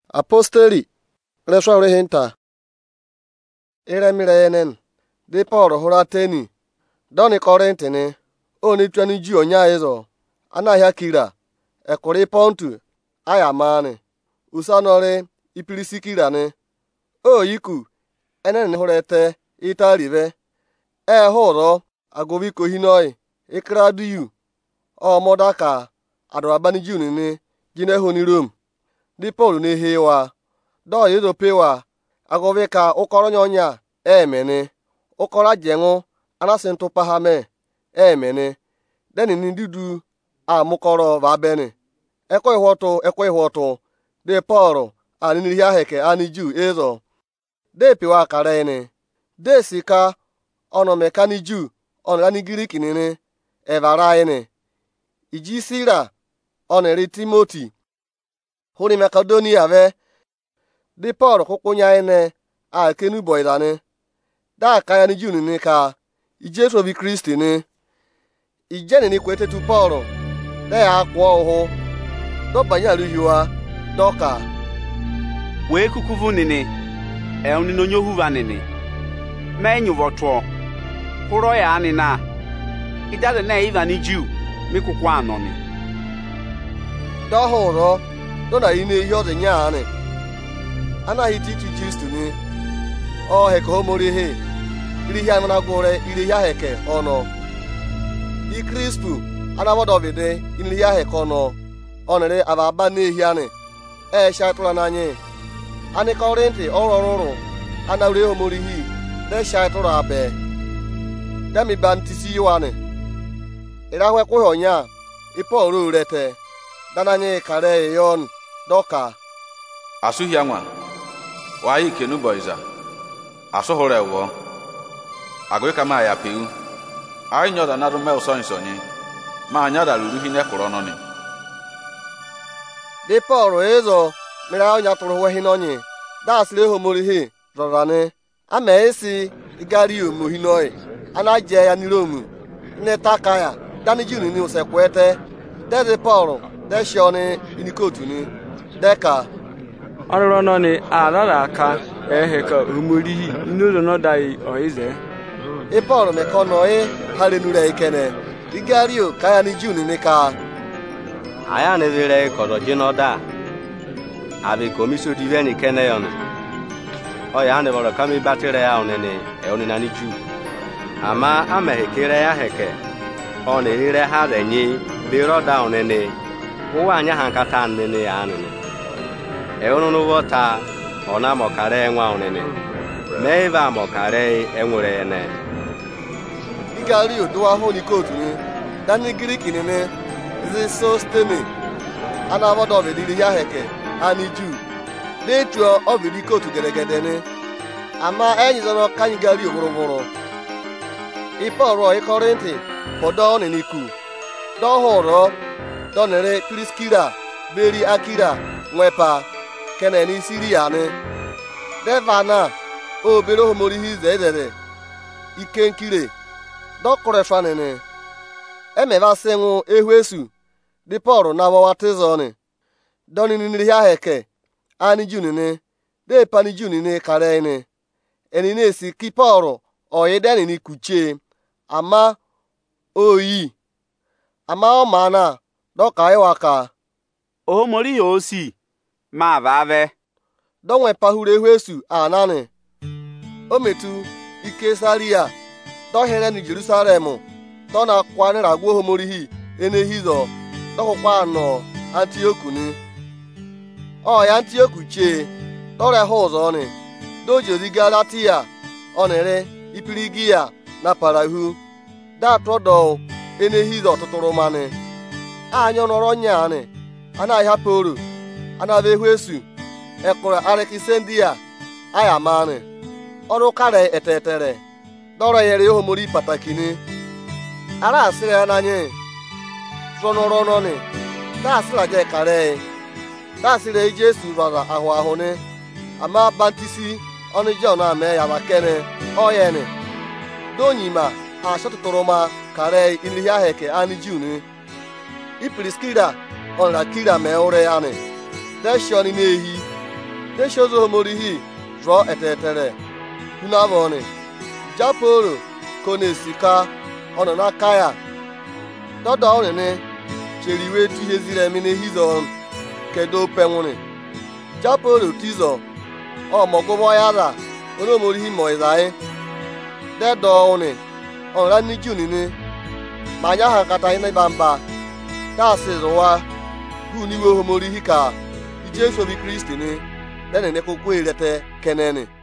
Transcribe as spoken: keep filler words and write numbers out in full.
apostoli reswa rehinta iremiraenen de Paul hụrụ ateni doni korintini oni twani ji onya ezo anahia kira ekuri pontu aya mani usanore ipirisikirani o yiku enen hurete itarive e huro agobi kohinoi ikradiu o modaka adorabani junini jine honi rom di Paul ne hewa do yedo pewa agobi ka ukoronyonya emeni ukora jengu anasintu pahame emeni deni nindidu amukoro vabeni ekwe hoto ekwe hoto de Paul ani ya heke ani ju ezo de pewa kareni de sika ono mekani ju ono ani Greek nini evaraini iji sira ono ri Timothy huni Macedonia ve de Paul kukunya ine a kenu boydani da kaya ni ju nini ka ijesu bi Kristi ni ijeni ni kwete tu Paul de ya kwa ohu do banya ruhiwa doka we kukuvu nini e oni no nyohuva nini me nyuvoto kuro ya nina idade na iva ni ju mi kukwa anoni do horo do na ine ihe ode nya ani anaghị titu Kristo ni o heke homori he iri ya na gore iri ya heke ono i Kristo anabodovide iri ya heke ono onere ababa n'ehi ani e shaitula n'anye ani Korinti orororo anawre homori hi de shaitula abe demi bantisi yoane irahwe ko honya iporo rete dananye kare yon doka asuhia nwa wayi kenu boiza asuhore wo agwe kama ya piu ai nyoda na rume usonsonyi ma anyada luru hine korono ni de Paul ezo mira onya turu we hinonyi dasle homori hi rorane amesi igari omu hinoi anaje ya niromu ne takaya dani juni ni usekwete de de Paul de shoni inikotu ni deka ọrụrụ nọ ni arara aka ehe ka umurihi n'ụlọ nọdai oize e Paul me kono e halenure ikene igario kaya ni juni ni ka aya ne vire kodo jinoda abi komiso diveni kene yon o ya ne boro kami batire ya onene e onena ni ju ama amehekere ya heke ọ na-erire ha renye biroda onene ụwa anya ha nkata nene ya anụnụ eununu vota ona mokare enwa onene meiva mokare enwere ene igari oduwa ho ni kotu ni dani Greek nene zi sostene ana bodo vediri ya heke ani ju de tuo obidi kotu geregede ni ama enyi zono kanyi gari oboroboro iporo i Korinti podo ni niku do horo do nere Priskila beri Akira nwepa kene ni Siria ni devana obere homori hize edere ikenkire dokore fanene emeva senwu ehwesu di Paul na bawatizoni doni ni ya heke ani junini de pani junini karene eni nesi ki Paul oyedeni ni kuche ama oyi ama o mana doka iwaka o mori yo si ma vave donwe pahure ehwesu anani o metu ike Saria dohere ni Jerusalem to na kwani ragwo homorihi enehizo dokwa no Antioku ni o ya Antioku che dore hozo ni dojozi Galatia onere Ipirigia na Parahu da todo enehizo totoro mani anyo noro nya ni ana ya poro ana ve hwesu ekora arekisendia aya mani oru kare etetere doro yere homori pataki ni ara asire ananye sonoro no ni da asira je kare da asire Jesu rara ahu ahu ni ama bantisi oni je ona me ya bakene oyene donyima a shototoro kare ili ya heke ani juni Ipiriskila onra kira me ore ani de shoni nehi deshozo homorihi ro etetere hunavoni japoro konesika ono na kaya dodo onene cheriwe tihezire mine hizo kedo penwuni japoro tizo o mogobo yara ono morihi moizai dedo oni onra ni junini manya ha kata ina bamba tasi rowa hu ni wo homorihi ka Jesu bi Kristi ni dene ne kokwe lete kenene